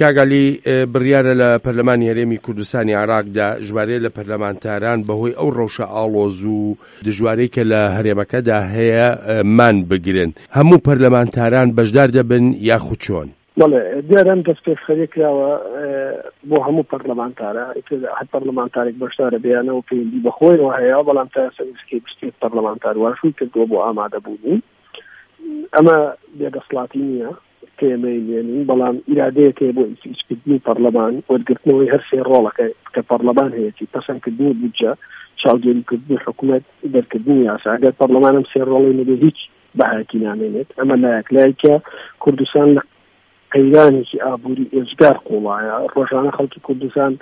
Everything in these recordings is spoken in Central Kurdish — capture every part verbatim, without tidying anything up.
کاگالی بڕیارە لە پەرلەمانی هەرێمی کوردستانی عێراقدا ژمارە لە پەرلەمانتاران بەهۆی ئەو ڕەوشە ئاڵۆز و دژوارەی کە لە هەرێمەکەدا هەیە مان بگرن. هەموو پەرلەمانتاران بەشدار دەبن یاخود چۆن؟ بەڵێ دیارەم دەست پێشخەری کراوە بۆ هەموو پەرلەمانتارە هەر پەرلەمانتارێک بەشدارە بێیانەوە پەیوەندی بەخۆیەوە هەیە، بەڵام تا سەرنجکەی پشتی پەرلەمانتار واشووی کردووە بۆ ئامادەبوونی. ئەمە بێدەسڵاتی نییە تێمەی لێنین، بەڵام ئیرادەیەکێ بۆ ئیسیچکردنی پەرلەمان وەرگرتنەوەی هەر سێ ڕۆڵەکە کە پەرلەمان هەیەی پەسەندکردنی بودجە، چاودێریکردنی حکوومەت، دەرکردنی یاسا. ئەگەر پەرلەمانم سێ ڕۆڵی نەبێ هیچ بەهایەتی نامێنێت. ئەمە لایەک لایەکە کوردستان لە قەیرانێکی ئابووری ئێجگار قوڵایە. ڕۆژانە خەڵکی کوردستان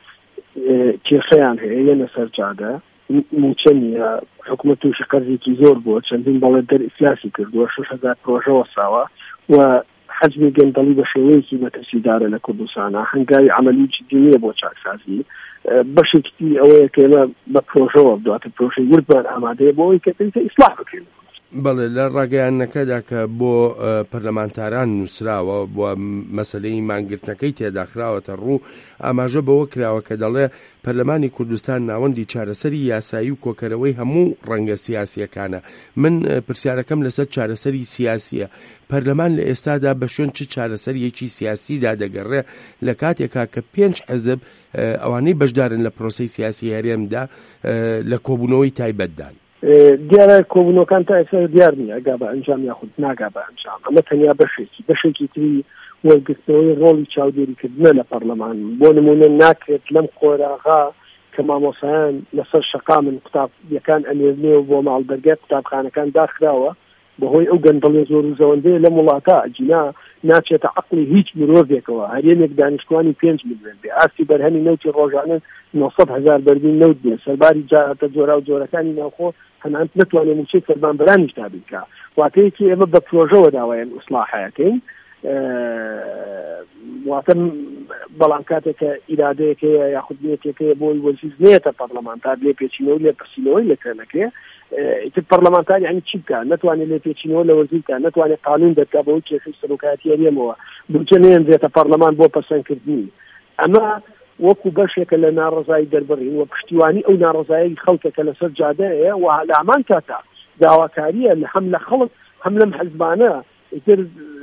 کێشەیان هەیە، یەنە سەرجادە موچە نیە، حکوومەت تووشی قەرزێکی زۆر بووە، چەندین بەڵێ دەرئیفلاسی کردووە، شەش هەزار پرۆژە وەساوە و حەجمی گەندەڵی بە شێوەیەکی مەترسیدارە لە کوردستانە. هەنگاوی عەمەلی جدی نییە بۆ چاکسازی. بەشێکی ئەوەیە کە ئێمە بە پرۆژەوە دواتر پرۆژەی وردمان ئامادەیە بۆ ئەوەی کە پێویستە ئیسلاح بکەین. بەڵێ لە ڕاگەیانەکەدا کە بۆ پەرلەمانتاران نووسراوە بۆ مەسەلەی مانگرتنەکەی تێداخراوەتە ڕوو، ئاماژە بەوە کراوە کە دەڵێ پەرلەمانی کوردستان ناوەندی چارەسەری یاسایی و کۆکەرەوەی هەموو ڕەنگە سیاسیەکانە. من پرسیارەکەم لەسەر چارەسەری سیاسیە. پەرلەمان لە ئێستادا بە شوێن چ چارەسەریەکی سیاسیدا دەگەڕێ لە کاتێکا کە پێنج حزب ئەوانەی بەشدارن لە پرۆسەی سیاسی هەرێمدا لە کۆبوونەوەی تایبەتدان؟ دیارە کۆبوونەکان تا ئێستا دیار نییە ئەگا بە ئەنجام یاخود ناگا بە ئەنجام. ئەمە تەنیا بەشێکی بەشێکی تری وەرگرتنەوەی ڕۆڵی چاودێریکردنە لە پەرلەمان. بۆ نمونە ناکرێت لەم قۆراغا کە مامۆسایان لەسەر شەقا من قوتابیەکان ئەنێرنێەوە بۆ ماڵبەرگەر قوتابخانەکان داخراوە بەهۆی ئەو گەندەڵێ زۆر و زەوەندەیە لە وڵاتە جینا ناچێتە عەقڵی هیچ مرۆڤێکەوە. هەرێمێک دانیشتوانی پێنج میلیۆن بێ، ئاستی بەرهەمی نەوتی ڕۆژانە نۆسەد هەزار بەربین نەوت بێ، سەرباری جارەتە جۆرا و جۆرەکانی ناوخۆ هەنانت نتوانێت موچەی فەرمانبەرانیش تابین بکە. واتەیەکی ئێمە بە پرۆژەوە داوایان ئیسلاحەکەین. واتە بەڵام کاتێک کە ئیرادەیەکەیە یاخود نیەتێکەیە بۆی وەرزیز نێتە پەرلەمانتار لێ پێچینەوە لێ پرسینەوەی لەکرێنەکەی ئیتر پەرلەمانتار یعنی چی بکە؟ نتوانێت لێ پێچینەوە لە وەرزی بکە، نتوانێت قانون دەرکا بەوەی کێشەی سەرۆکایەتی هەرێمەوە بودجە نێنرێتە پەرلەمان بۆ پەسەندکردنی. ئەمە وەکو بەشێکە لە ناڕزایی دەربڕین و پشتیوانی ئەو ناڕزایی خەڵکەکە لەسەر جادەیە و لە هەمان کاتە داواکاریە هەم لە خەڵک هەم لەم حزبانە ئیتر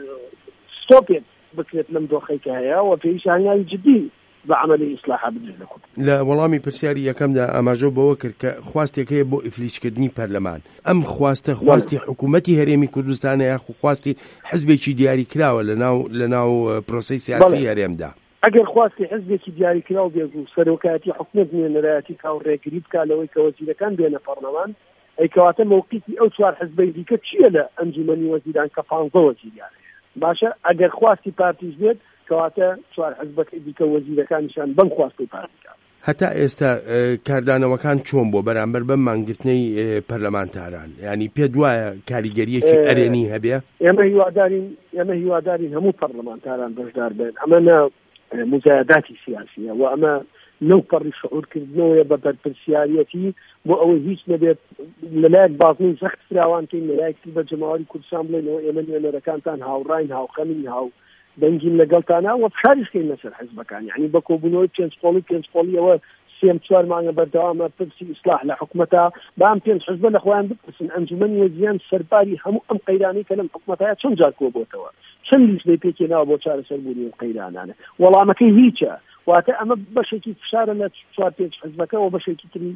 ستۆپێت بکرێت لەم دۆخەیەکە هەیە و پێویستیانیان جدی بە عەمەلی ئیسلاح بدرێت. لە وەڵامی پرسیاری یەکەمدا ئاماژە بەوە کرد کە خواستێک هەیە بۆ ئیفلیچکردنی پەرلەمان. ئەم خواستە خواستی حکوومەتی هەرێمی کوردستانە یاخو خواستی حزبێکی دیاری کراوە لەناو لەناو پرۆسەی سیاسی هەرێمدا؟ ئەگەر خواستی حزبێکی دیاریکراو بێت و سەرۆکایەتی حکوومەت نوێنەرایەتی کاوڕێگری بکا لەوەی کە وەزیرەکان بێنە پەرلەمان، ئەی کەواتە موقیفی ئەو چوار حزبەی دیکە چییە لە ئەنجومەنی وەزیران کە پانزە وەزیریان؟ باشە ئەگەر خواستی پارتیش بێت کەواتە چوار حزبەکەی دیکە وەزیرەکانیشان بەم خواستی پارتیکە. هەتا ئێستا کاردانەوەکان چۆن بۆ بەرامبەر بەم مانگرتنەی پەرلەمانتاران؟ یعنی پێ دوایە کاریگەریەکی ئەرێنی هەبێ؟ ئێمە هیوادارین ئێمە هیوادارین هەموو پەرلەمانتاران بەشدار بێن. ئەمە مزایداتی سیاسیە و ئەمە نەو پەڕی شعورکردنەوەیە بە بەرپرسیارەتی بۆ ئەوەی هیچ نەبێت لەلایەک بازنەی سەخت فراوانکەین لەلایەکی بە جەماوەری کوردستان بڵێنەوە ئێمە نوێنەرەکانتان هاوڕاین هاوخەمین هاو دەنگین لەگەڵتانە و فشاریشکەین لەسەر حزبەکان. یعنی بە کۆبوونەوەی پێنج قۆڵی پێنج قۆڵیەوە سێم چوار مانگە بەردەوامە پرسی ئیسلاح لە حکوومەتە بە ئەم پێنج حزبە لە خۆیان بپرسن ئەنجومەنی وەزیران سەرباری هەموو ئەم قەیرانەی کە لەم حکوومەتەیە چەند جار کۆبووتەوە، چەند لیستەی پێکێناوە بۆ چارەسەربوونی قەیرانانە. وەڵامەکەی هیچە. واتە ئەمە بەشێکی فشارە لە چوار پێنج حزبەکە و بەشێکی تری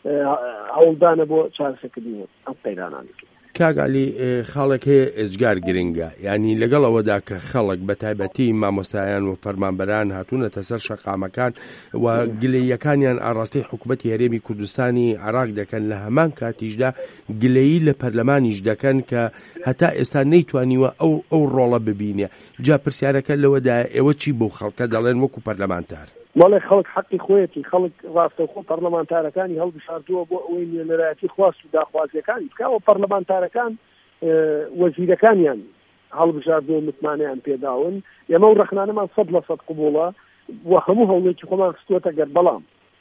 هەوڵدانە بۆ چارەسەرکردنی ئەم قەیرانانەکە. کاگالی خاڵێک هەیە ئێجگار گرنگە، ینی لەگەڵ ئەوەدا کە خەڵک بە تایبەتی مامۆستایان و فەرمانبەران هاتوونەتە سەر شەقامەکان و گلەییەکانیان ئاڕاستی حکوومەتی هەرێمی کوردستانی عێراق دەکەن، لە هەمان کاتیشدا گلەیی لە پەرلەمانیش دەکەن کە هەتا ئێستا نەیتوانیوە ئەو ئەو ڕۆڵە ببینێ. جا پرسیارەکە لەوەدا ئێوە چی بۆ خەڵکە دەڵێن وەکو پەرلەمانتار؟ ماڵی خەڵک حەقی خۆیەتی، خەڵک ڕاستەوخۆ پەرلەمانتارەکانی هەڵبژاردووە بۆ ئەوەی نوێنەرایەتی خواست و داخوازیەکانی بکەوە. پەرلەمانتارەکان وەزیرەکانیان هەڵبژاردووە متمانەیان پێداون. ئێمە و ڕەخنانەمان سەد لە سەد قبوڵە و هەموو هەوڵێکی خۆمان خستووەتە گەر، بەڵام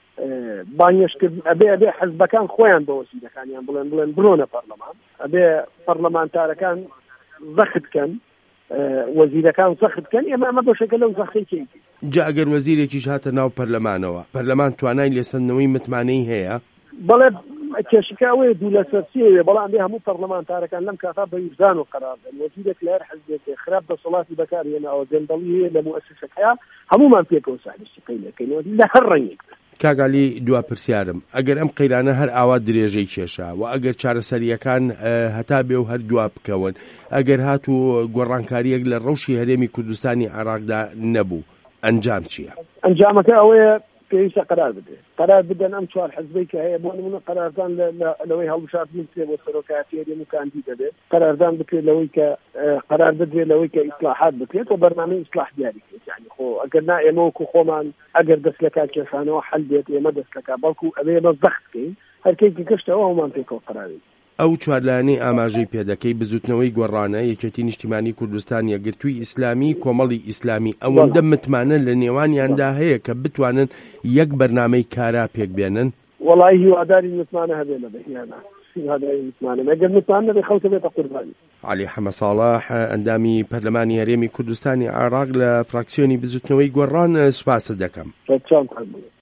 بانگێشکردن ئەبێ ئەبێ حزبەکان خۆیان بە وەزیرەکانیان بڵێن بڵێن بڕۆنە پەرلەمان، ئەبێ پەرلەمانتارەکان ڤەخت بکەن وەزیرەکان سەخت بکەن ئێمە ئەمە بەشەکە لەو سەختەی جا ئەگەر وەزیرێکیش هاتە ناو پەرلەمانەوە پەرلەمان توانای لێسەندنەوەی متمانەی هەیە؟ بەڵێ کێشەکەوەی دوو لە سەرسیەوێ بەڵام بێ هەموو پەرلەمانتارەکان لەم کاتا بە ویزان و قەرار دەن وەزیرێک لە هەر حەزبێک خراپ دەسەڵاتی بەکارهێناوە گەندەڵی هەیە لە مؤسسەکەیە هەمومان پێکەوە سادشتەکەی لەکەینەوە لە هەر ڕەنگێک. کاگالی دوا پرسیارم ئەگەر ئەم قەیرانە هەر ئاوا درێژەی کێشا و ئەگەر چارەسەریەکان هەتا بێ و هەر دوا بکەون ئەگەر هات و گۆڕانکاریەک لە ڕەوشی هەرێمی کوردستانی عێراقدا نەبوو ئەنجام چییە؟ ئەنجامەکە ئەوەیە پێویستە قەرار بدرێت قەرار بدەن ئەم چوار حەزبەی کە هەیە بۆ نمونە قەراردان لەوەی هەڵبژاردن بکرێت بۆ سەرۆکایەتی هەرێم و کاندی دەبێت قەراردان بکرێت لەوەی کە قەرار بدرێت لەوەی کە ئیسلاحات بکرێت و بەرنامەی ئیسلاح دیاری بکرێت یعنی خۆ ئەگەر نا ئێمە وەکو خۆمان ئەگەر دەست لە کار کێشانەوە حەل بێت ئێمە دەست لە کار بەڵکو ئەبێ ئێمە زەخت بکەین هەرکەیەکی کەشتەوە هەمان پێکەوە قەراری ئەو چوارلایەنەی ئاماژەی پێدەکەی بزوتنەوەی گۆڕانە یەکێتی نیشتیمانی کوردستان یەکگرتووی ئیسلامی کۆمەڵی ئیسلامی ئەوەندە متمانە لە نێوانیاندا هەیە کە بتوانن یەک بەرنامەی کارا پێک بێنن؟ وەڵای هیواداری متمانە هەبێ لە بەهیانە هیواداری متمانە ئەگەر متمانە بێ خەڵکە بێتە قوربانی. عەلی حەمە ساڵح ئەندامی پەرلەمانی هەرێمی کوردستانی عێراق لە فراکسیۆنی بزوتنەوەی گۆڕان سوپاس دەکەم.